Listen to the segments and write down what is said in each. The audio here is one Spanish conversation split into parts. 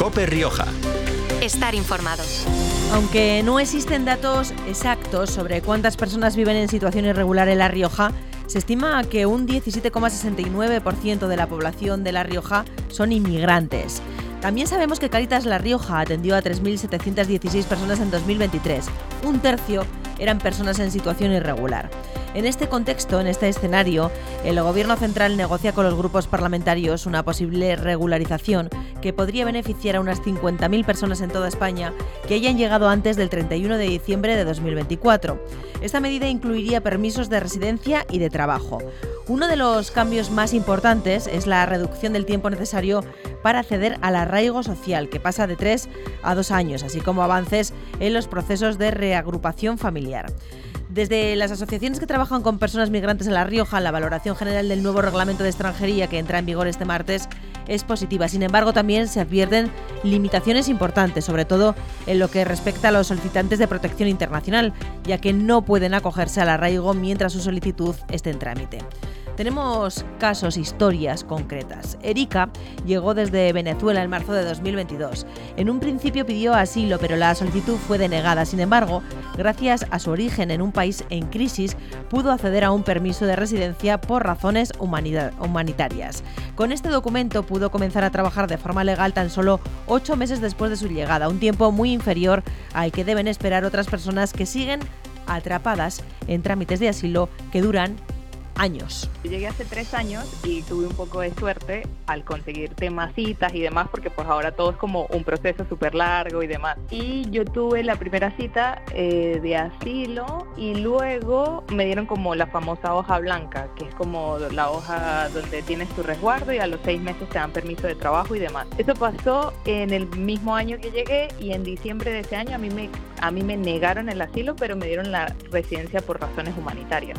COPE Rioja. Estar informado. Aunque no existen datos exactos sobre cuántas personas viven en situación irregular en La Rioja, se estima que un 17,69% de la población de La Rioja son inmigrantes. También sabemos que Cáritas La Rioja atendió a 3.716 personas en 2023. Un tercio eran personas en situación irregular. En este contexto, en este escenario, el Gobierno central negocia con los grupos parlamentarios una posible regularización que podría beneficiar a unas 50.000 personas en toda España que hayan llegado antes del 31 de diciembre de 2024. Esta medida incluiría permisos de residencia y de trabajo. Uno de los cambios más importantes es la reducción del tiempo necesario para acceder al arraigo social, que pasa de 3 a 2 años, así como avances en los procesos de reagrupación familiar. Desde las asociaciones que trabajan con personas migrantes en La Rioja, la valoración general del nuevo reglamento de extranjería que entra en vigor este martes es positiva. Sin embargo, también se advierten limitaciones importantes, sobre todo en lo que respecta a los solicitantes de protección internacional, ya que no pueden acogerse al arraigo mientras su solicitud esté en trámite. Tenemos casos, historias concretas. Erika llegó desde Venezuela en marzo de 2022. En un principio pidió asilo, pero la solicitud fue denegada. Sin embargo, gracias a su origen en un país en crisis, pudo acceder a un permiso de residencia por razones humanitarias. Con este documento pudo comenzar a trabajar de forma legal tan solo 8 meses después de su llegada, un tiempo muy inferior al que deben esperar otras personas que siguen atrapadas en trámites de asilo que duran años. Llegué hace 3 años y tuve un poco de suerte al conseguir temas, citas y demás, porque pues ahora todo es como un proceso súper largo y demás. Y yo tuve la primera cita de asilo y luego me dieron como la famosa hoja blanca, que es como la hoja donde tienes tu resguardo y a los 6 meses te dan permiso de trabajo y demás. Eso pasó en el mismo año que llegué y en diciembre de ese año a mí me negaron el asilo, pero me dieron la residencia por razones humanitarias.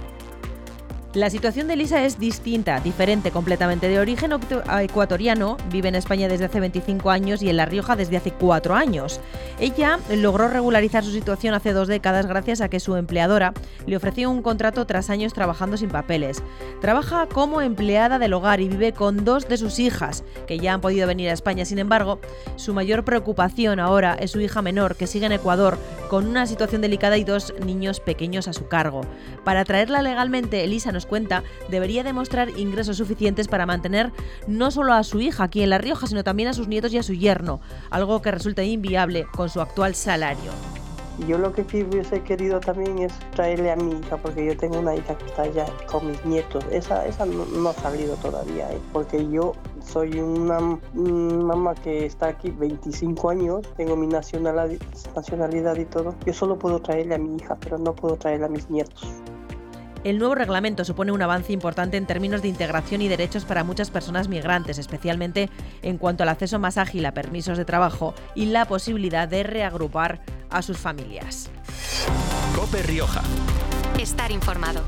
La situación de Elisa es distinta, diferente completamente. De origen ecuatoriano, vive en España desde hace 25 años y en La Rioja desde hace 4 años. Ella logró regularizar su situación hace 2 décadas gracias a que su empleadora le ofreció un contrato tras años trabajando sin papeles. Trabaja como empleada del hogar y vive con 2 de sus hijas, que ya han podido venir a España. Sin embargo, su mayor preocupación ahora es su hija menor, que sigue en Ecuador, con una situación delicada y 2 niños pequeños a su cargo. Para traerla legalmente, Elisa nos cuenta, debería demostrar ingresos suficientes para mantener no solo a su hija aquí en La Rioja, sino también a sus nietos y a su yerno, algo que resulta inviable con su actual salario. Yo lo que hubiese querido también es traerle a mi hija, porque yo tengo una hija que está allá con mis nietos. Esa no ha salido todavía, porque yo soy una mamá que está aquí 25 años, tengo mi nacionalidad y todo. Yo solo puedo traerle a mi hija, pero no puedo traerle a mis nietos. El nuevo reglamento supone un avance importante en términos de integración y derechos para muchas personas migrantes, especialmente en cuanto al acceso más ágil a permisos de trabajo y la posibilidad de reagrupar a sus familias. COPE Rioja. Estar informado.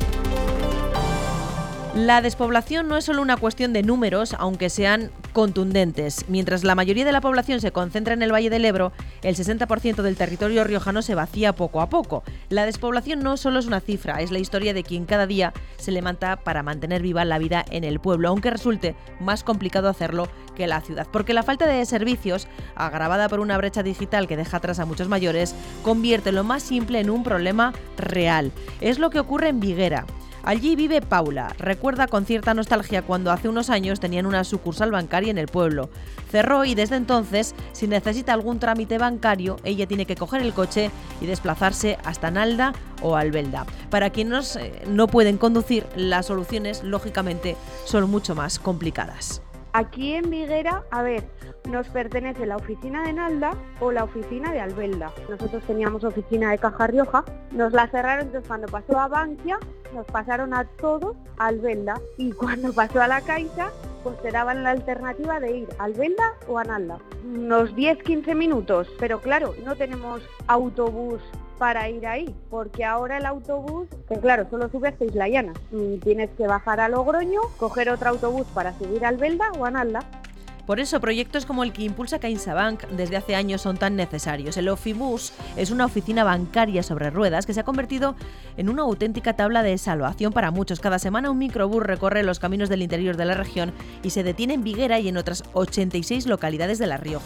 La despoblación no es solo una cuestión de números, aunque sean contundentes. Mientras la mayoría de la población se concentra en el Valle del Ebro, el 60% del territorio riojano se vacía poco a poco. La despoblación no solo es una cifra, es la historia de quien cada día se levanta para mantener viva la vida en el pueblo, aunque resulte más complicado hacerlo que en la ciudad. Porque la falta de servicios, agravada por una brecha digital que deja atrás a muchos mayores, convierte lo más simple en un problema real. Es lo que ocurre en Viguera. Allí vive Paula. Recuerda con cierta nostalgia cuando hace unos años tenían una sucursal bancaria en el pueblo. Cerró y desde entonces, si necesita algún trámite bancario, ella tiene que coger el coche y desplazarse hasta Nalda o Albelda. Para quienes no pueden conducir, las soluciones, lógicamente, son mucho más complicadas. Aquí en Viguera, nos pertenece la oficina de Nalda o la oficina de Albelda. Nosotros teníamos oficina de Caja Rioja, nos la cerraron, entonces cuando pasó a Bankia, nos pasaron a todos a Albelda, y cuando pasó a la Caixa, pues te daban la alternativa de ir a Albelda o a Nalda. Unos 10-15 minutos, pero claro, no tenemos autobús para ir ahí, porque ahora el autobús, que claro, solo sube hasta Isla Llana. Tienes que bajar a Logroño, coger otro autobús para subir a Albelda o a Nalda. Por eso, proyectos como el que impulsa CaixaBank desde hace años son tan necesarios. El Ofibus es una oficina bancaria sobre ruedas que se ha convertido en una auténtica tabla de salvación para muchos. Cada semana un microbús recorre los caminos del interior de la región y se detiene en Viguera y en otras 86 localidades de La Rioja.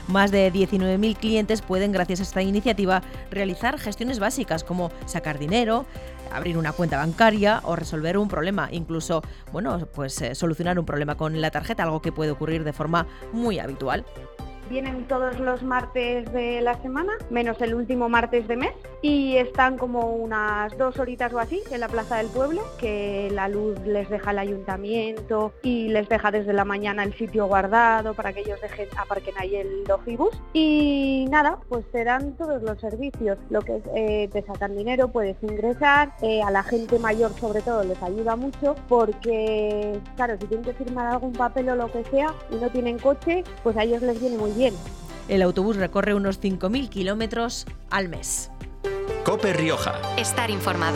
Más de 19.000 clientes pueden, gracias a esta iniciativa, realizar gestiones básicas como sacar dinero, abrir una cuenta bancaria o resolver un problema, incluso, solucionar un problema con la tarjeta, algo que puede ocurrir de forma muy habitual. Vienen todos los martes de la semana, menos el último martes de mes, y están como unas 2 horitas o así en la Plaza del Pueblo, que la luz les deja el ayuntamiento y les deja desde la mañana el sitio guardado para que ellos aparquen ahí el Logibus. Y nada, pues te dan todos los servicios, lo que es, te sacan dinero, puedes ingresar, a la gente mayor sobre todo les ayuda mucho porque, claro, si tienen que firmar algún papel o lo que sea y no tienen coche, pues a ellos les viene muy bien. El autobús recorre unos 5.000 kilómetros al mes. COPE Rioja. Estar informado.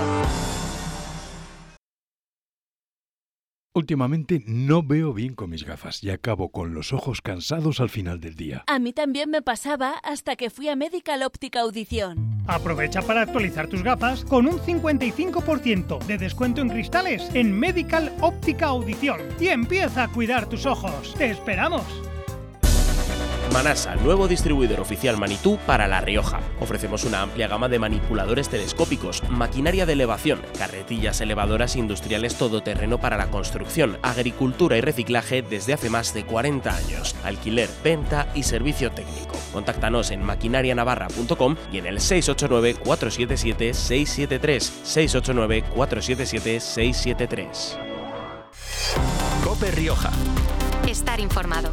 Últimamente no veo bien con mis gafas y acabo con los ojos cansados al final del día. A mí también me pasaba hasta que fui a Medical Óptica Audición. Aprovecha para actualizar tus gafas con un 55% de descuento en cristales en Medical Óptica Audición y empieza a cuidar tus ojos. ¡Te esperamos! Manasa, nuevo distribuidor oficial Manitú para La Rioja. Ofrecemos una amplia gama de manipuladores telescópicos, maquinaria de elevación, carretillas elevadoras industriales todoterreno para la construcción, agricultura y reciclaje desde hace más de 40 años. Alquiler, venta y servicio técnico. Contáctanos en maquinarianavarra.com y en el 689-477-673. 689-477-673. COPE Rioja. Estar informado.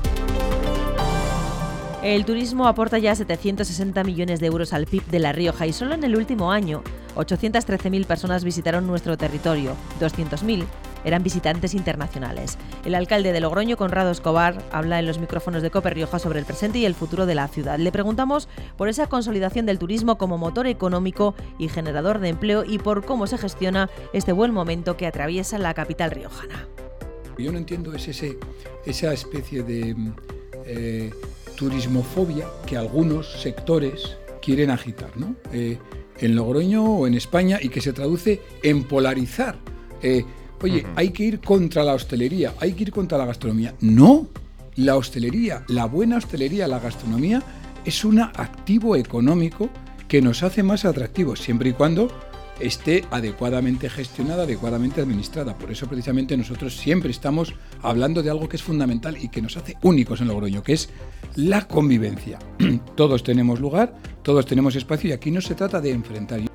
El turismo aporta ya 760 millones de euros al PIB de La Rioja y solo en el último año 813.000 personas visitaron nuestro territorio, 200.000 eran visitantes internacionales. El alcalde de Logroño, Conrado Escobar, habla en los micrófonos de COPE Rioja sobre el presente y el futuro de la ciudad. Le preguntamos por esa consolidación del turismo como motor económico y generador de empleo y por cómo se gestiona este buen momento que atraviesa la capital riojana. Yo no entiendo esa especie de turismofobia que algunos sectores quieren agitar, ¿no? En Logroño o en España, y que se traduce en polarizar. Hay que ir contra la hostelería, hay que ir contra la gastronomía. No, la hostelería, la buena hostelería, la gastronomía es un activo económico que nos hace más atractivos, siempre y cuando esté adecuadamente gestionada, adecuadamente administrada. Por eso precisamente nosotros siempre estamos hablando de algo que es fundamental y que nos hace únicos en Logroño, que es la convivencia. Todos tenemos lugar, todos tenemos espacio y aquí no se trata de enfrentar.